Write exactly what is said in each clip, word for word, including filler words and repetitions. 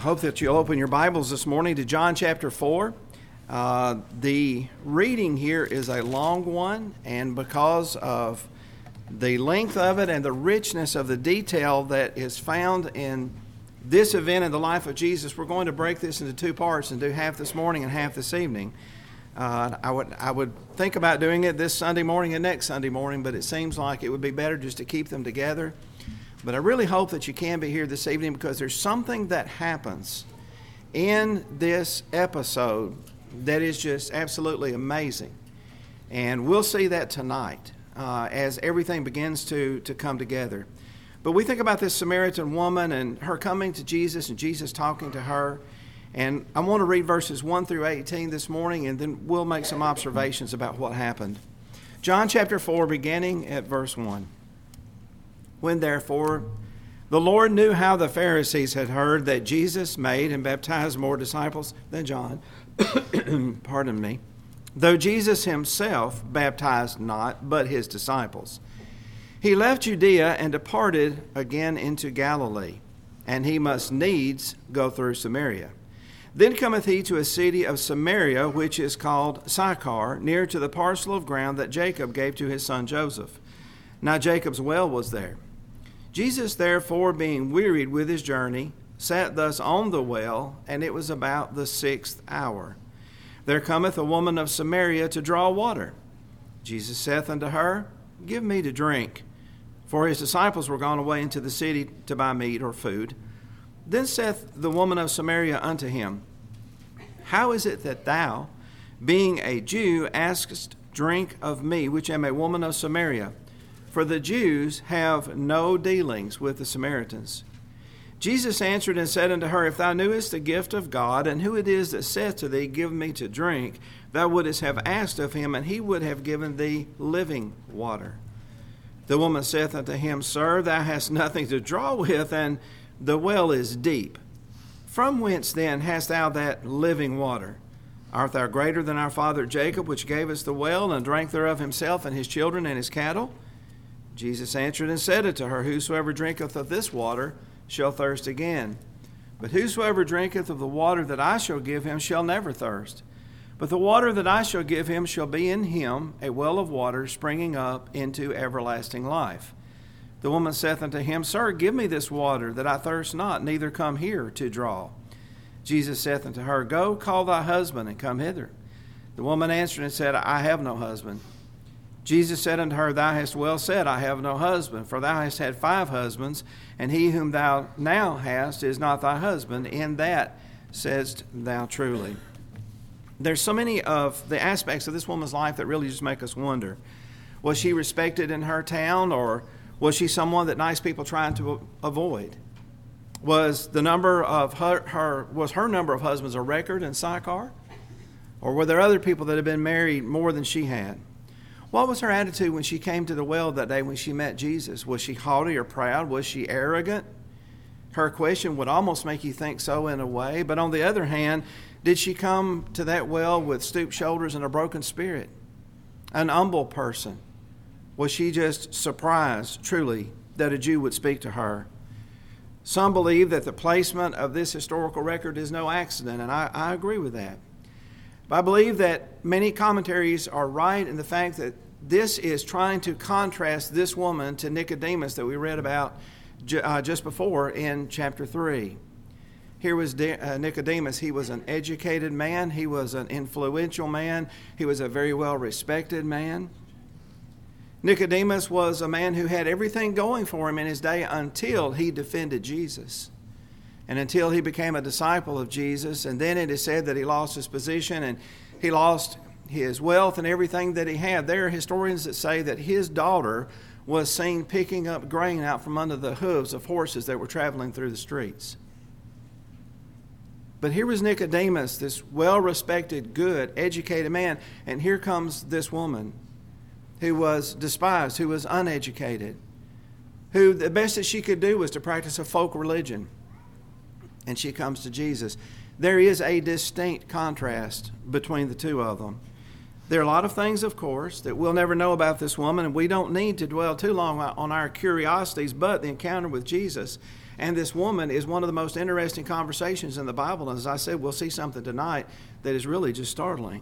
hope that you'll open your Bibles this morning to John chapter four. Uh, the reading here is a long one, and because of the length of it and the richness of the detail that is found in this event in the life of Jesus, we're going to break this into two parts and do half this morning and half this evening. Uh, I would I would think about doing it this Sunday morning and next Sunday morning, but it seems like it would be better just to keep them together. But I really hope that you can be here this evening, because there's something that happens in this episode that is just absolutely amazing. And we'll see that tonight uh, as everything begins to, to come together. But we think about this Samaritan woman and her coming to Jesus and Jesus talking to her. And I want to read verses one through eighteen this morning, and then we'll make some observations about what happened. John chapter four, beginning at verse one. When therefore the Lord knew how the Pharisees had heard that Jesus made and baptized more disciples than John, pardon me, though Jesus himself baptized not, but his disciples, he left Judea and departed again into Galilee, and he must needs go through Samaria. Then cometh he to a city of Samaria, which is called Sychar, near to the parcel of ground that Jacob gave to his son Joseph. Now Jacob's well was there. Jesus, therefore, being wearied with his journey, sat thus on the well, and it was about the sixth hour. There cometh a woman of Samaria to draw water. Jesus saith unto her, Give me to drink. For his disciples were gone away into the city to buy meat or food. Then saith the woman of Samaria unto him, How is it that thou, being a Jew, askest drink of me, which am a woman of Samaria? For the Jews have no dealings with the Samaritans. Jesus answered and said unto her, If thou knewest the gift of God, and who it is that saith to thee, Give me to drink, thou wouldest have asked of him, and he would have given thee living water. The woman saith unto him, Sir, thou hast nothing to draw with, and the well is deep. From whence then hast thou that living water? Art thou greater than our father Jacob, which gave us the well, and drank thereof himself, and his children, and his cattle? Jesus answered and said unto her, Whosoever drinketh of this water shall thirst again. But whosoever drinketh of the water that I shall give him shall never thirst. But the water that I shall give him shall be in him a well of water springing up into everlasting life. The woman saith unto him, Sir, give me this water, that I thirst not, neither come here to draw. Jesus saith unto her, Go, call thy husband, and come hither. The woman answered and said, I have no husband. Jesus said unto her, Thou hast well said, I have no husband, for thou hast had five husbands, and he whom thou now hast is not thy husband. In that saidst thou truly. There's so many of the aspects of this woman's life that really just make us wonder. Was she respected in her town, or was she someone that nice people tried to avoid? Was the number of her, her was her number of husbands a record in Sychar? Or were there other people that had been married more than she had? What was her attitude when she came to the well that day when she met Jesus? Was she haughty or proud? Was she arrogant? Her question would almost make you think so in a way. But on the other hand, did she come to that well with stooped shoulders and a broken spirit? An humble person? Was she just surprised, truly, that a Jew would speak to her? Some believe that the placement of this historical record is no accident, and I, I agree with that. But I believe that many commentaries are right in the fact that this is trying to contrast this woman to Nicodemus that we read about uh, just before in chapter three. Here was Nicodemus. He was an educated man. He was an influential man. He was a very well-respected man. Nicodemus was a man who had everything going for him in his day until he defended Jesus. And until he became a disciple of Jesus. And then it is said that he lost his position and he lost his wealth and everything that he had. There are historians that say that his daughter was seen picking up grain out from under the hooves of horses that were traveling through the streets. But here was Nicodemus, this well-respected, good, educated man. And here comes this woman who was despised, who was uneducated, who the best that she could do was to practice a folk religion. And she comes to Jesus. There is a distinct contrast between the two of them. There are a lot of things, of course, that we'll never know about this woman, and we don't need to dwell too long on our curiosities, but the encounter with Jesus And this woman is one of the most interesting conversations in the Bible. And as I said, we'll see something tonight that is really just startling.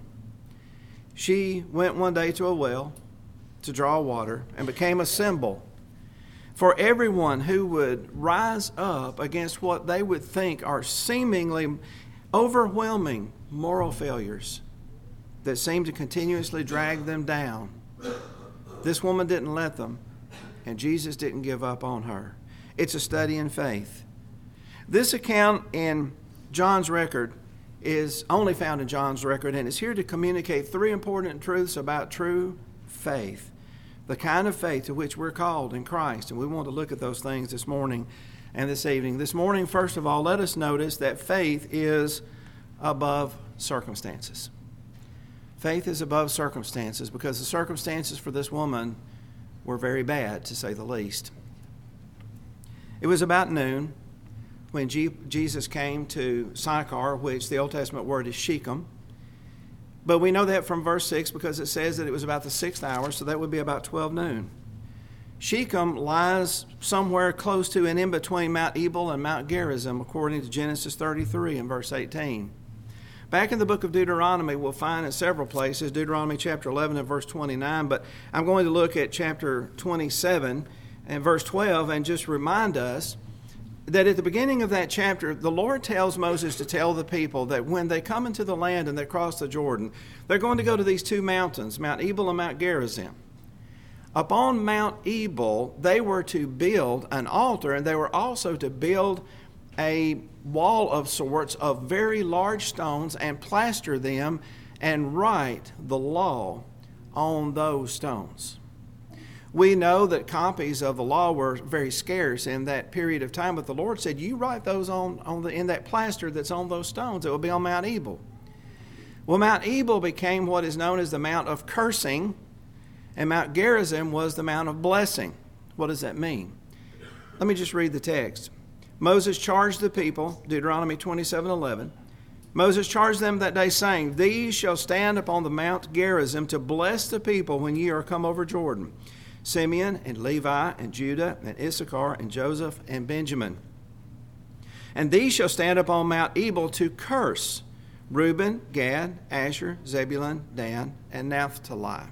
She went one day to a well to draw water and became a symbol for everyone who would rise up against what they would think are seemingly overwhelming moral failures that seem to continuously drag them down. This woman didn't let them, and Jesus didn't give up on her. It's a study in faith. This account in John's record is only found in John's record, and it's here to communicate three important truths about true faith, the kind of faith to which we're called in Christ. And we want to look at those things this morning and this evening. This morning, first of all, let us notice that faith is above circumstances. Faith is above circumstances because the circumstances for this woman were very bad, to say the least. It was about noon when G- Jesus came to Sychar, which the Old Testament word is Shechem. But we know that from verse six because it says that it was about the sixth hour, so that would be about twelve noon. Shechem lies somewhere close to and in between Mount Ebal and Mount Gerizim, according to Genesis thirty-three and verse eighteen. Back in the book of Deuteronomy, we'll find in several places, Deuteronomy chapter eleven and verse twenty-nine, but I'm going to look at chapter twenty-seven and verse twelve and just remind us that at the beginning of that chapter, the Lord tells Moses to tell the people that when they come into the land and they cross the Jordan, they're going to go to these two mountains, Mount Ebal and Mount Gerizim. Upon Mount Ebal, they were to build an altar, and they were also to build a wall of sorts of very large stones and plaster them and write the law on those stones. We know that copies of the law were very scarce in that period of time, but the Lord said, you write those on, on the, in that plaster that's on those stones. It will be on Mount Ebal. Well, Mount Ebal became what is known as the Mount of Cursing, and Mount Gerizim was the Mount of Blessing. What does that mean? Let me just read the text. Moses charged the people, Deuteronomy twenty-seven eleven. Moses charged them that day, saying, these shall stand upon the Mount Gerizim to bless the people when ye are come over Jordan. Simeon and Levi and Judah and Issachar and Joseph and Benjamin. And these shall stand up on Mount Ebal to curse Reuben, Gad, Asher, Zebulun, Dan, and Naphtali.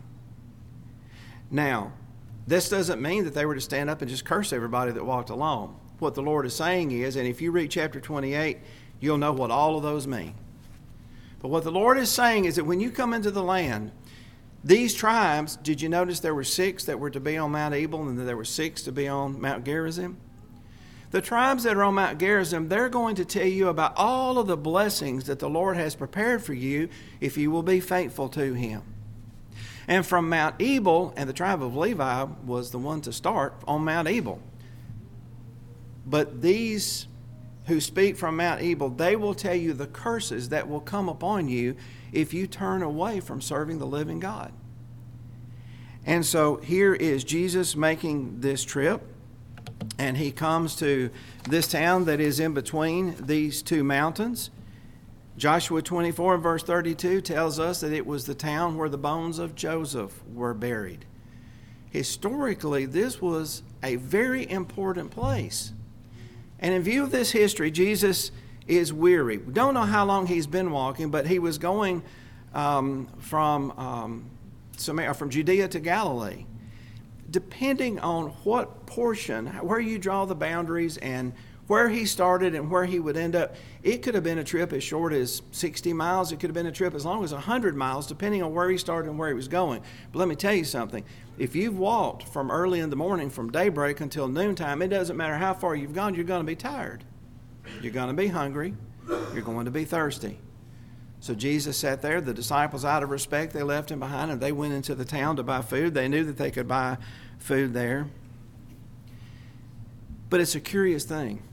Now, this doesn't mean that they were to stand up and just curse everybody that walked along. What the Lord is saying is, and if you read chapter twenty-eight, you'll know what all of those mean. But what the Lord is saying is that when you come into the land, these tribes, did you notice there were six that were to be on Mount Ebal and there were six to be on Mount Gerizim? The tribes that are on Mount Gerizim, they're going to tell you about all of the blessings that the Lord has prepared for you if you will be faithful to Him. And from Mount Ebal, and the tribe of Levi was the one to start on Mount Ebal. But these who speak from Mount Ebal, they will tell you the curses that will come upon you if you turn away from serving the living God. And so here is Jesus making this trip, and he comes to this town that is in between these two mountains. Joshua twenty-four and verse thirty-two tells us that it was the town where the bones of Joseph were buried. Historically, this was a very important place. And in view of this history, Jesus is weary. We don't know how long he's been walking, but he was going um, from um, Samaria, from Judea to Galilee. Depending on what portion, where you draw the boundaries and where he started and where he would end up, it could have been a trip as short as sixty miles. It could have been a trip as long as one hundred miles, depending on where he started and where he was going. But let me tell you something. If you've walked from early in the morning, from daybreak until noontime, it doesn't matter how far you've gone, you're going to be tired. You're going to be hungry. You're going to be thirsty. So Jesus sat there. The disciples, out of respect, they left him behind, and they went into the town to buy food. They knew that they could buy food there. But it's a curious thing.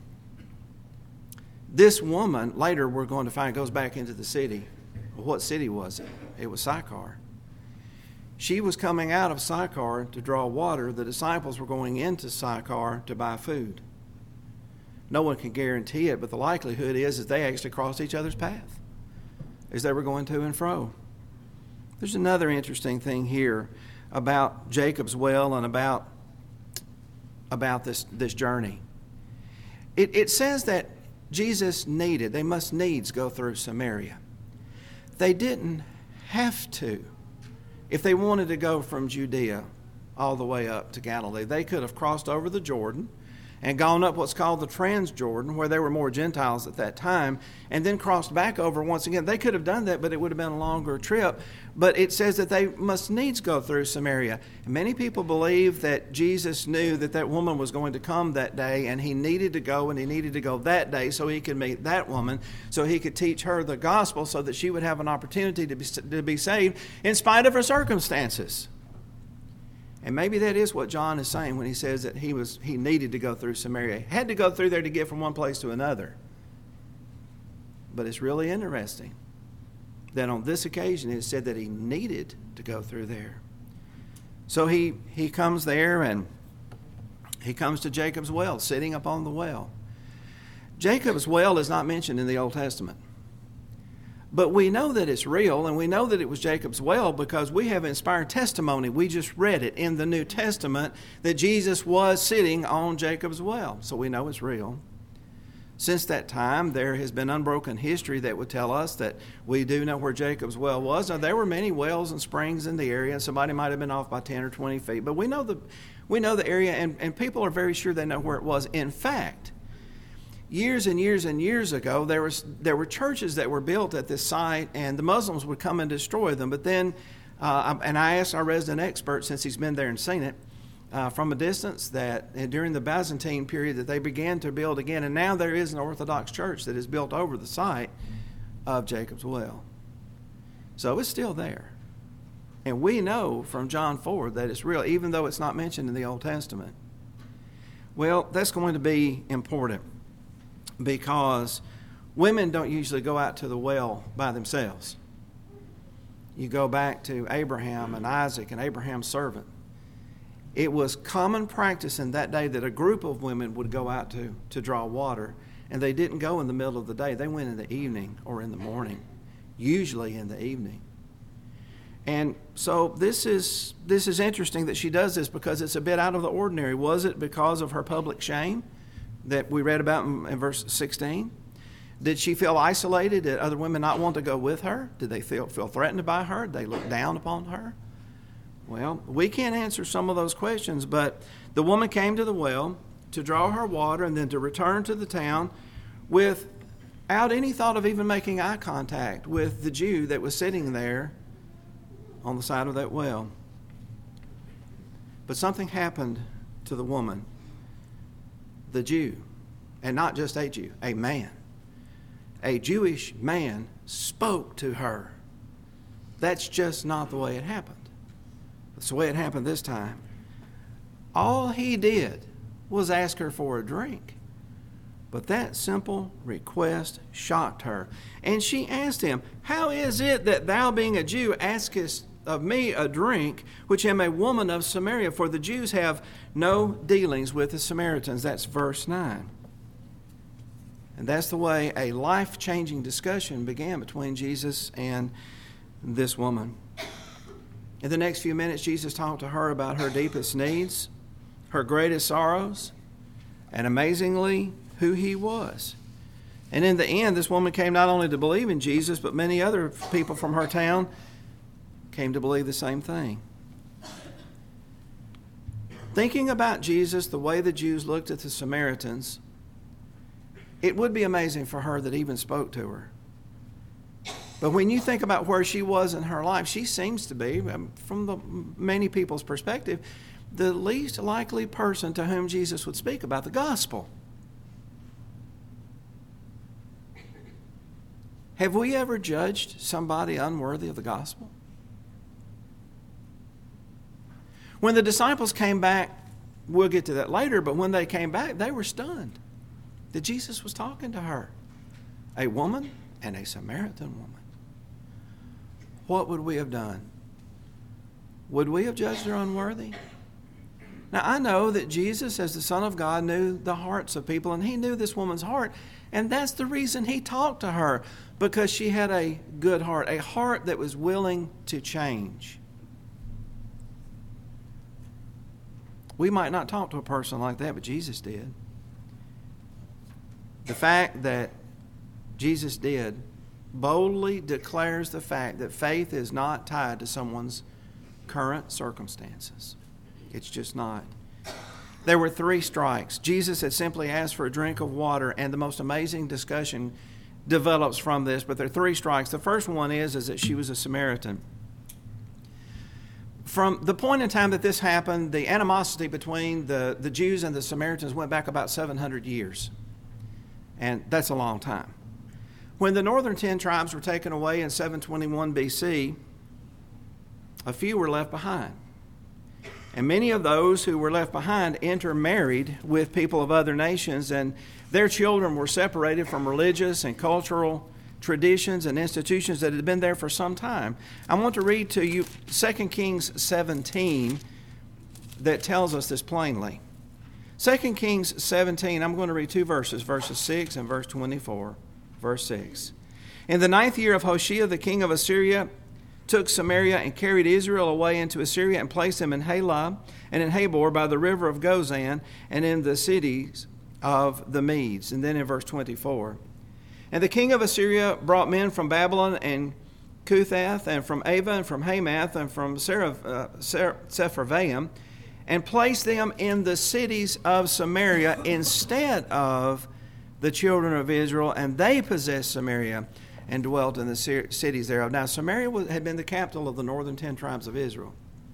This woman, later we're going to find, goes back into the city. Well, what city was it? It was Sychar. She was coming out of Sychar to draw water. The disciples were going into Sychar to buy food. No one can guarantee it, but the likelihood is that they actually crossed each other's path as they were going to and fro. There's another interesting thing here about Jacob's well and about, about this, this journey. It, it says that Jesus needed, they must needs go through Samaria. They didn't have to. If they wanted to go from Judea all the way up to Galilee, they could have crossed over the Jordan and gone up what's called the Transjordan, where there were more Gentiles at that time, and then crossed back over once again. They could have done that, but it would have been a longer trip. But it says that they must needs go through Samaria. And many people believe that Jesus knew that that woman was going to come that day, and he needed to go, and he needed to go that day so he could meet that woman, so he could teach her the gospel, so that she would have an opportunity to be, to be saved in spite of her circumstances. And maybe that is what John is saying when he says that he was he needed to go through Samaria. He had to go through there to get from one place to another. But it's really interesting that on this occasion it said that he needed to go through there. So he, he comes there, and he comes to Jacob's well, sitting upon the well. Jacob's well is not mentioned in the Old Testament. But we know that it's real, and we know that it was Jacob's well because we have inspired testimony. We just read it in the New Testament that Jesus was sitting on Jacob's well. So we know it's real. Since that time, there has been unbroken history that would tell us that we do know where Jacob's well was. Now, there were many wells and springs in the area, and somebody might have been off by ten or twenty feet. But we know the, we know the area, and, and people are very sure they know where it was. In fact, years and years and years ago, there was there were churches that were built at this site, and the Muslims would come and destroy them. But then, uh, and I asked our resident expert, since he's been there and seen it uh, from a distance, that during the Byzantine period that they began to build again, and now there is an Orthodox church that is built over the site of Jacob's well. So it's still there. And we know from John four that it's real, even though it's not mentioned in the Old Testament. Well, that's going to be important, because women don't usually go out to the well by themselves. You go back to Abraham and Isaac and Abraham's servant. It was common practice in that day that a group of women would go out to, to draw water, and they didn't go in the middle of the day. They went in the evening or in the morning, usually in the evening. And so this is this is interesting that she does this, because it's a bit out of the ordinary. Was it because of her public shame that we read about in, in verse sixteen? Did she feel isolated? Did other women not want to go with her? Did they feel, feel threatened by her? Did they look down upon her? Well, we can't answer some of those questions, but the woman came to the well to draw her water and then to return to the town without any thought of even making eye contact with the Jew that was sitting there on the side of that well. But something happened to the woman, the Jew, and not just a Jew, a man. A Jewish man spoke to her. That's just not the way it happened. That's the way it happened this time. All he did was ask her for a drink. But that simple request shocked her. And she asked him, "How is it that thou, being a Jew, askest of me a drink, which am a woman of Samaria? For the Jews have no dealings with the Samaritans." That's verse nine. And that's the way a life-changing discussion began between Jesus and this woman. In the next few minutes, Jesus talked to her about her deepest needs, her greatest sorrows, and amazingly, who he was. And in the end, this woman came not only to believe in Jesus, but many other people from her town came to believe the same thing. Thinking about Jesus the way the Jews looked at the Samaritans, it would be amazing for her that he even spoke to her. But when you think about where she was in her life, she seems to be, from the many people's perspective, the least likely person to whom Jesus would speak about the gospel. Have we ever judged somebody unworthy of the gospel? When the disciples came back, we'll get to that later, but when they came back, they were stunned that Jesus was talking to her, a woman and a Samaritan woman. What would we have done? Would we have judged her unworthy? Now, I know that Jesus, as the Son of God, knew the hearts of people, and he knew this woman's heart, and that's the reason he talked to her, because she had a good heart, a heart that was willing to change. We might not talk to a person like that, but Jesus did. The fact that Jesus did boldly declares the fact that faith is not tied to someone's current circumstances. It's just not. There were three strikes. Jesus had simply asked for a drink of water, and the most amazing discussion develops from this. But there are three strikes. The first one is, is that she was a Samaritan. From the point in time that this happened, the animosity between the, the Jews and the Samaritans went back about seven hundred years. And that's a long time. When the northern ten tribes were taken away in seven twenty-one B C, a few were left behind. And many of those who were left behind intermarried with people of other nations, and their children were separated from religious and cultural traditions and institutions that had been there for some time. I want to read to you Second Kings seventeen that tells us this plainly. Second Kings seventeen, I'm going to read two verses, verses six and verse twenty-four. Verse six. In the ninth year of Hoshea, the king of Assyria took Samaria and carried Israel away into Assyria and placed them in Halah and in Habor by the river of Gozan and in the cities of the Medes. And then in verse twenty-four. And the king of Assyria brought men from Babylon and Cuthath and from Ava and from Hamath and from Sepharvaim and placed them in the cities of Samaria instead of the children of Israel, and they possessed Samaria and dwelt in the cities thereof. Now, Samaria was, had been the capital of the northern ten tribes of Israel.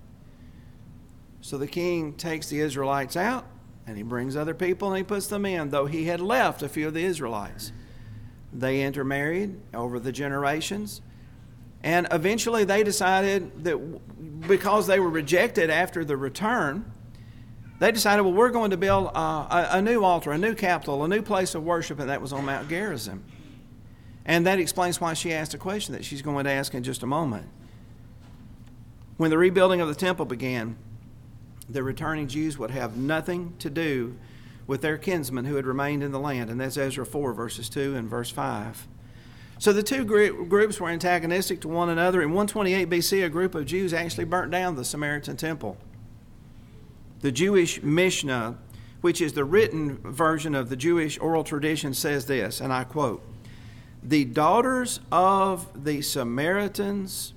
So the king takes the Israelites out, and he brings other people, and he puts them in, though he had left a few of the Israelites. They intermarried over the generations, and eventually they decided that because they were rejected after the return, they decided, well, we're going to build uh, a, a new altar, a new capital, a new place of worship, and that was on Mount Gerizim. And that explains why she asked a question that she's going to ask in just a moment. When the rebuilding of the temple began, the returning Jews would have nothing to do with their kinsmen who had remained in the land, and that's Ezra four, verses two and verse five. So the two groups were antagonistic to one another. In one twenty-eight B C, a group of Jews actually burnt down the Samaritan temple. The Jewish Mishnah, which is the written version of the Jewish oral tradition, says this, and I quote, "The daughters of the Samaritans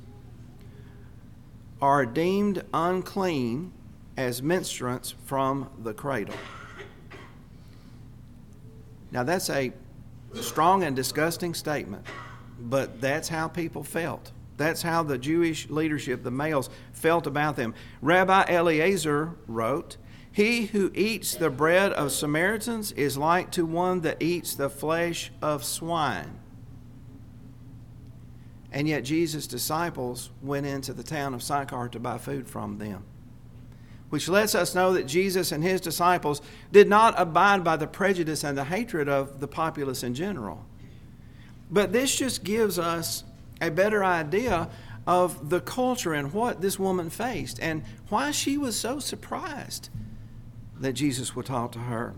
are deemed unclean as menstruants from the cradle." Now that's a strong and disgusting statement, but that's how people felt. That's how the Jewish leadership, the males, felt about them. Rabbi Eliezer wrote, "He who eats the bread of Samaritans is like to one that eats the flesh of swine." And yet Jesus' disciples went into the town of Sychar to buy food from them, which lets us know that Jesus and his disciples did not abide by the prejudice and the hatred of the populace in general. But this just gives us a better idea of the culture and what this woman faced and why she was so surprised that Jesus would talk to her.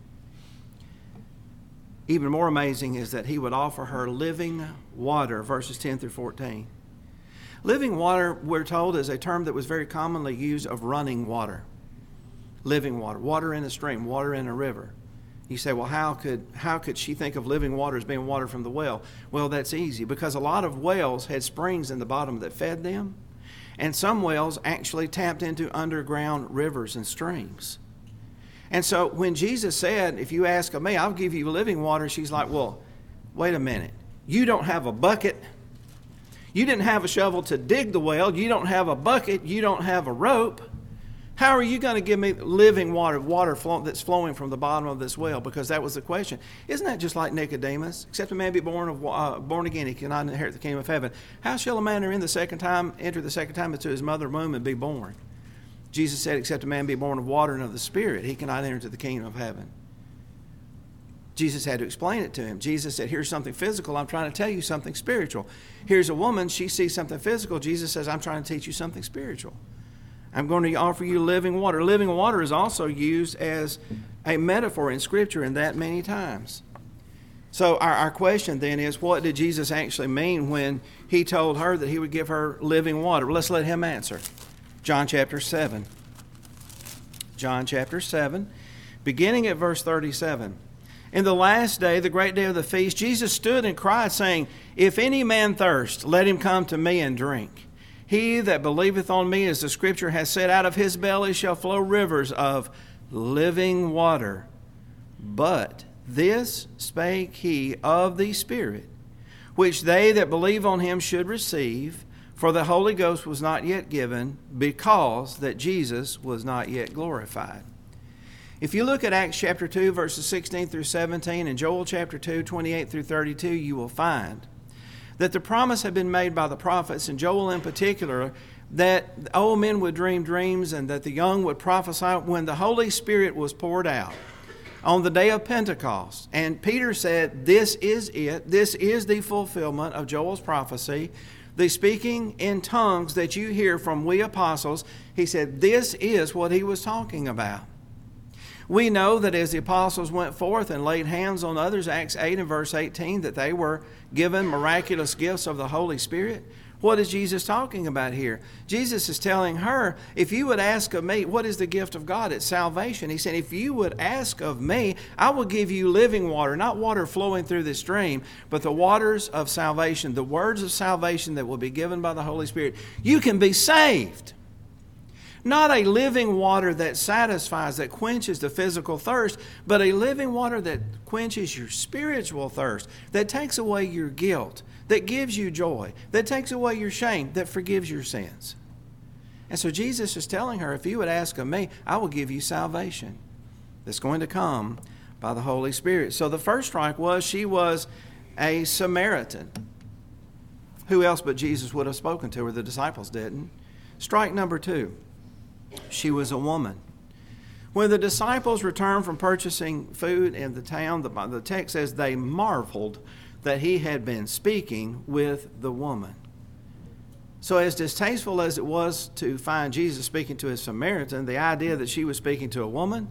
Even more amazing is that he would offer her living water, verses ten through fourteen. Living water, we're told, is a term that was very commonly used of running water. Living water, water in a stream, water in a river. You say, well, how could how could she think of living water as being water from the well? Well, that's easy, because a lot of wells had springs in the bottom that fed them, and some wells actually tapped into underground rivers and streams. And so when Jesus said, if you ask of me, I'll give you living water, she's like, well, wait a minute. You don't have a bucket. You didn't have a shovel to dig the well. You don't have a bucket. You don't have a rope. How are you going to give me living water, water flow, that's flowing from the bottom of this well? Because that was the question. Isn't that just like Nicodemus? Except a man be born of uh, born again, he cannot inherit the kingdom of heaven. How shall a man enter in the second time, enter the second time into his mother's womb and be born? Jesus said, except a man be born of water and of the Spirit, he cannot enter into the kingdom of heaven. Jesus had to explain it to him. Jesus said, here's something physical. I'm trying to tell you something spiritual. Here's a woman. She sees something physical. Jesus says, I'm trying to teach you something spiritual. I'm going to offer you living water. Living water is also used as a metaphor in Scripture, and that many times. So our, our question then is, what did Jesus actually mean when he told her that he would give her living water? Well, let's let him answer. John chapter seven. John chapter seven, beginning at verse thirty-seven. In the last day, the great day of the feast, Jesus stood and cried, saying, If any man thirst, let him come to me and drink. He that believeth on me, as the Scripture has said, out of his belly shall flow rivers of living water. But this spake he of the Spirit, which they that believe on him should receive, for the Holy Ghost was not yet given, because that Jesus was not yet glorified. If you look at Acts chapter two, verses sixteen through seventeen, and Joel chapter two, twenty-eight through thirty-two, you will find that the promise had been made by the prophets, and Joel in particular, that old men would dream dreams and that the young would prophesy when the Holy Spirit was poured out on the day of Pentecost. And Peter said, this is it. This is the fulfillment of Joel's prophecy. The speaking in tongues that you hear from we apostles, he said, this is what he was talking about. We know that as the apostles went forth and laid hands on others, Acts eight and verse eighteen, that they were given miraculous gifts of the Holy Spirit. What is Jesus talking about here? Jesus is telling her, if you would ask of me, what is the gift of God? It's salvation. He said, if you would ask of me, I will give you living water, not water flowing through this stream, but the waters of salvation, the words of salvation that will be given by the Holy Spirit. You can be saved. Not a living water that satisfies, that quenches the physical thirst, but a living water that quenches your spiritual thirst, that takes away your guilt, that gives you joy, that takes away your shame, that forgives your sins. And so Jesus is telling her, if you would ask of me, I will give you salvation that's going to come by the Holy Spirit. So the first strike was she was a Samaritan. Who else but Jesus would have spoken to her? The disciples didn't. Strike number two. She was a woman. When the disciples returned from purchasing food in the town, the, the text says they marveled that he had been speaking with the woman. So as distasteful as it was to find Jesus speaking to a Samaritan, the idea that she was speaking to a woman,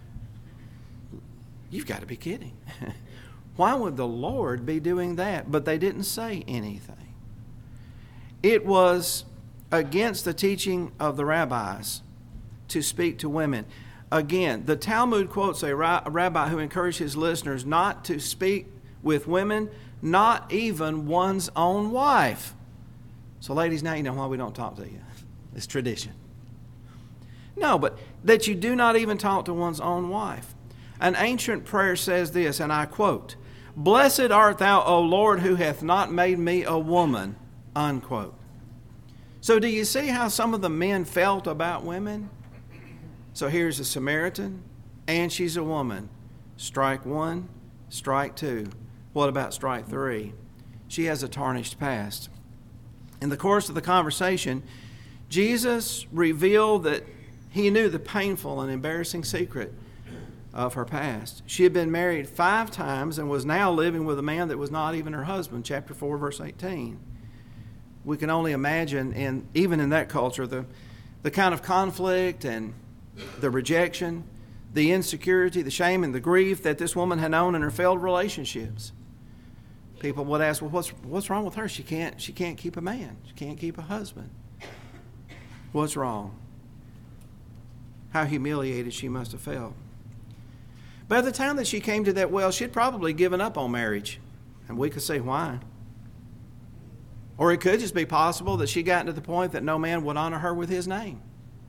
you've got to be kidding. Why would the Lord be doing that? But they didn't say anything. It was against the teaching of the rabbis to speak to women. Again, the Talmud quotes a rabbi who encouraged his listeners not to speak with women, not even one's own wife. So ladies, now you know why we don't talk to you. It's tradition. No, but that you do not even talk to one's own wife. An ancient prayer says this, and I quote, Blessed art thou, O Lord, who hath not made me a woman, unquote. So do you see how some of the men felt about women? So here's a Samaritan, and she's a woman. Strike one, strike two. What about strike three? She has a tarnished past. In the course of the conversation, Jesus revealed that he knew the painful and embarrassing secret of her past. She had been married five times and was now living with a man that was not even her husband, chapter four, verse eighteen. We can only imagine, and even in that culture, the, the kind of conflict and the rejection, the insecurity, the shame, and the grief that this woman had known in her failed relationships. People would ask, well, what's what's wrong with her? She can't she can't keep a man. She can't keep a husband. What's wrong? How humiliated she must have felt. By the time that she came to that well, she'd probably given up on marriage. And we could say why. Or it could just be possible that she got to the point that no man would honor her with his name.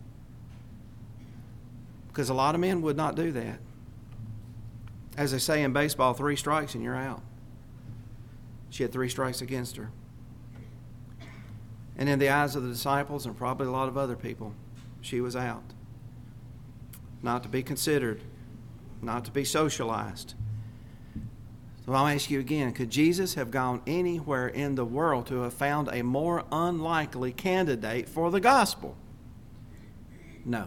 Because a lot of men would not do that. As they say in baseball, three strikes and you're out. She had three strikes against her. And in the eyes of the disciples and probably a lot of other people, she was out. Not to be considered, not to be socialized. So I'll ask you again, could Jesus have gone anywhere in the world to have found a more unlikely candidate for the gospel? No.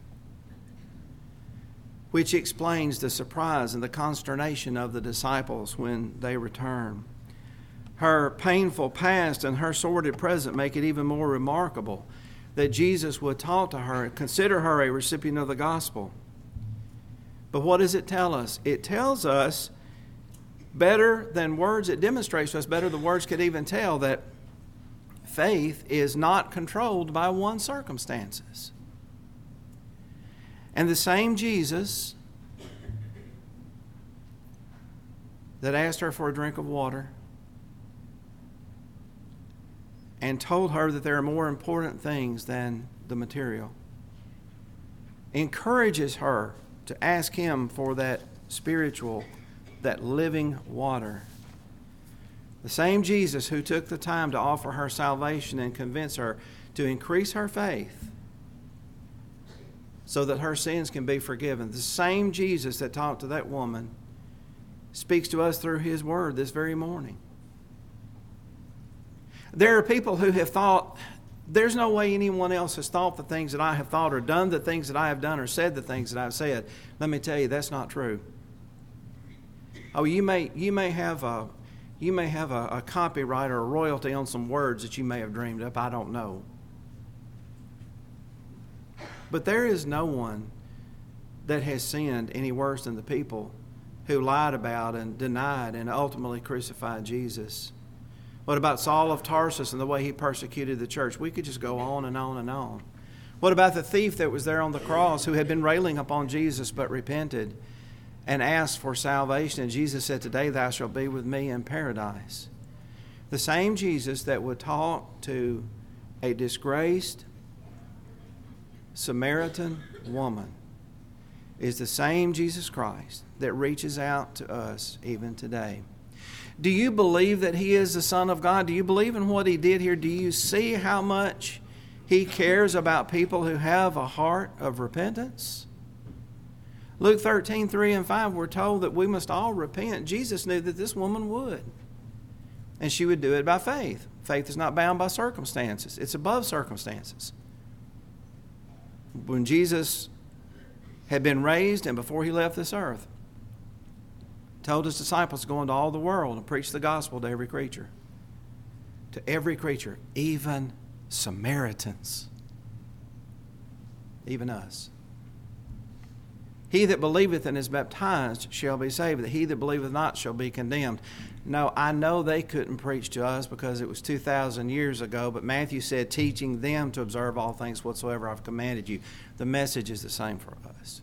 Which explains the surprise and the consternation of the disciples when they return. Her painful past and her sordid present make it even more remarkable that Jesus would talk to her and consider her a recipient of the gospel. But what does it tell us? It tells us better than words. It demonstrates to us better than words could even tell that faith is not controlled by one's circumstances. And the same Jesus that asked her for a drink of water and told her that there are more important things than the material. Encourages her to ask him for that spiritual, that living water. The same Jesus who took the time to offer her salvation and convince her to increase her faith so that her sins can be forgiven. The same Jesus that talked to that woman speaks to us through his word this very morning. There are people who have thought, there's no way anyone else has thought the things that I have thought or done the things that I have done or said the things that I've said. Let me tell you, that's not true. Oh, you may you may have a you may have a, a copyright or a royalty on some words that you may have dreamed up. I don't know. But there is no one that has sinned any worse than the people who lied about and denied and ultimately crucified Jesus. What about Saul of Tarsus and the way he persecuted the church? We could just go on and on and on. What about the thief that was there on the cross who had been railing upon Jesus but repented and asked for salvation? And Jesus said, "Today thou shalt be with me in paradise." The same Jesus that would talk to a disgraced Samaritan woman is the same Jesus Christ that reaches out to us even today. Do you believe that he is the Son of God? Do you believe in what he did here? Do you see how much he cares about people who have a heart of repentance? Luke thirteen, three and five, we're told that we must all repent. Jesus knew that this woman would. And she would do it by faith. Faith is not bound by circumstances. It's above circumstances. When Jesus had been raised and before he left this earth, told his disciples to go into all the world and preach the gospel to every creature. To every creature, even Samaritans. Even us. He that believeth and is baptized shall be saved. He that believeth not shall be condemned. No, I know they couldn't preach to us because it was two thousand years ago, but Matthew said, teaching them to observe all things whatsoever I've commanded you. The message is the same for us.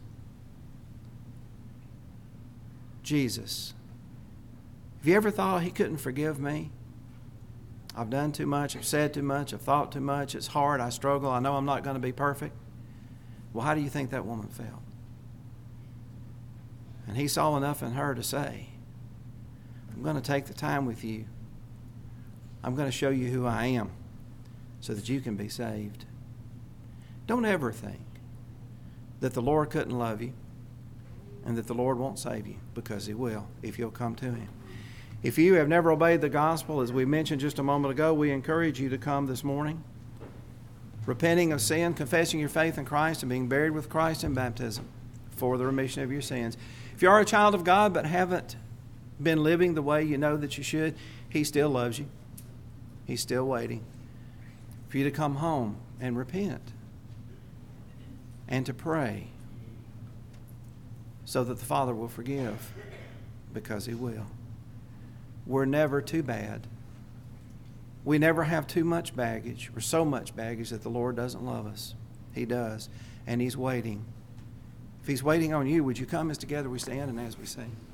Jesus. Have you ever thought he couldn't forgive me? I've done too much, I've said too much, I've thought too much, it's hard, I struggle, I know I'm not going to be perfect. Well, how do you think that woman felt? And he saw enough in her to say, I'm going to take the time with you. I'm going to show you who I am so that you can be saved. Don't ever think that the Lord couldn't love you and that the Lord won't save you, because he will if you'll come to him. If you have never obeyed the gospel, as we mentioned just a moment ago, we encourage you to come this morning, repenting of sin, confessing your faith in Christ, and being buried with Christ in baptism for the remission of your sins. If you are a child of God but haven't been living the way you know that you should, he still loves you. He's still waiting for you to come home and repent and to pray so that the Father will forgive, because he will. We're never too bad. We never have too much baggage or so much baggage that the Lord doesn't love us. He does, and he's waiting. If he's waiting on you, would you come as together we stand and as we sing?